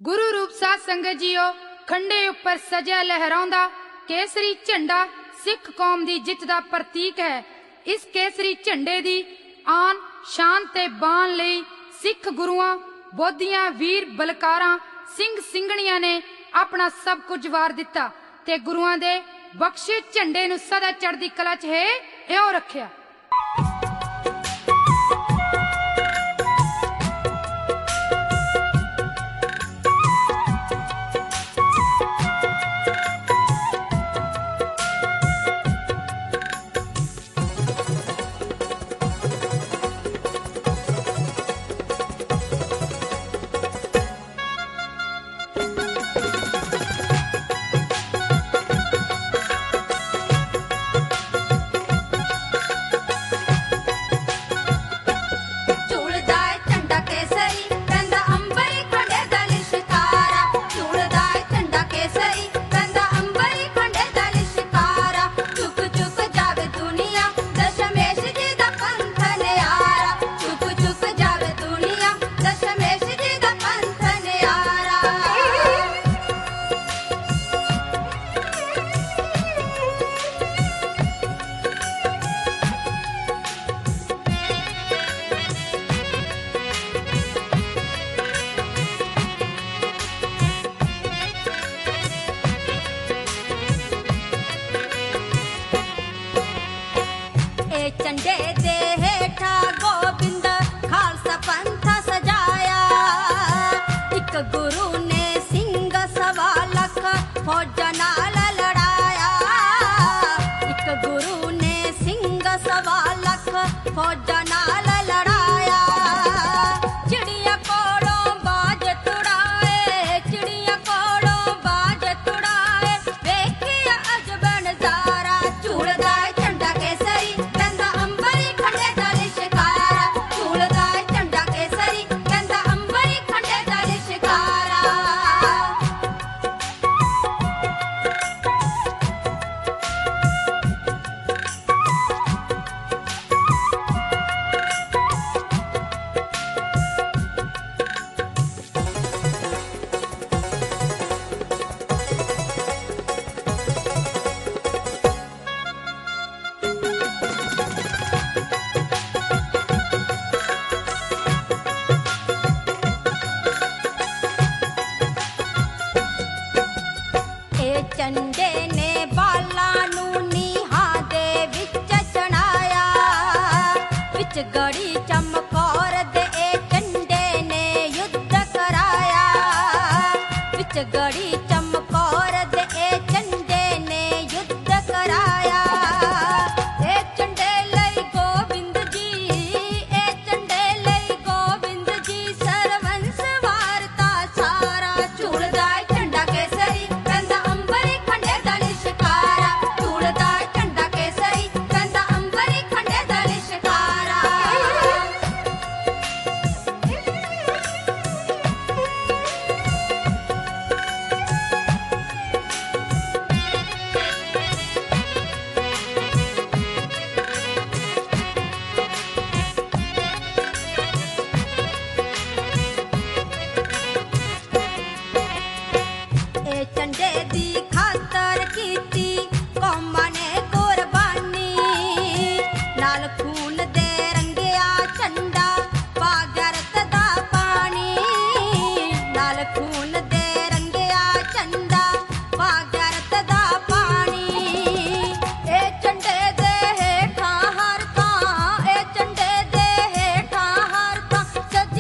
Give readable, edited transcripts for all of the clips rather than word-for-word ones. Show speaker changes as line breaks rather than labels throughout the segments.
गुरु रूप साध संगत जीओ, खंडे उपर सजा लहराउंदा केसरी झंडा सिख कौम दी जित दा प्रतीक है। इस केसरी झंडे दी आन शान ते बान लई सिख गुरुआं बोधियां वीर बलकारां सिंह सिंघणियां ने अपना सब कुछ वार दिता ते गुरुआं दे बख्शे झंडे नूं सदा चढ़दी कला च है इउं रखिया।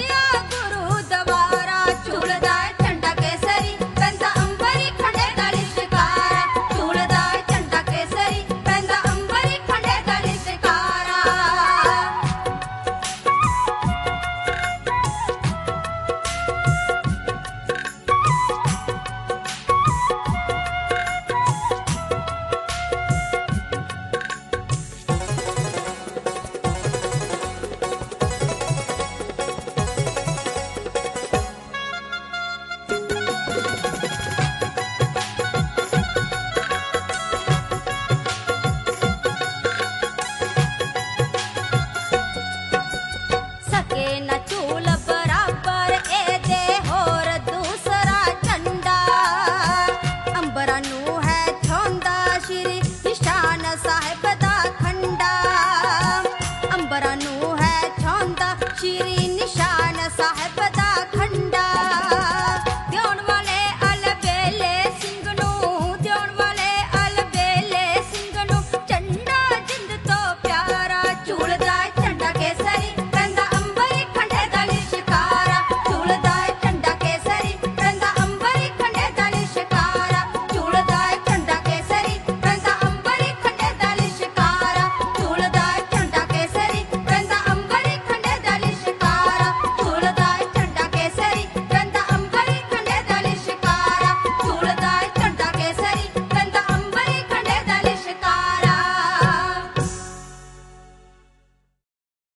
झूलदा झंडा केसरी कंदा अंबरी खंडे दल ਸਾਹਿਬ ਦਾ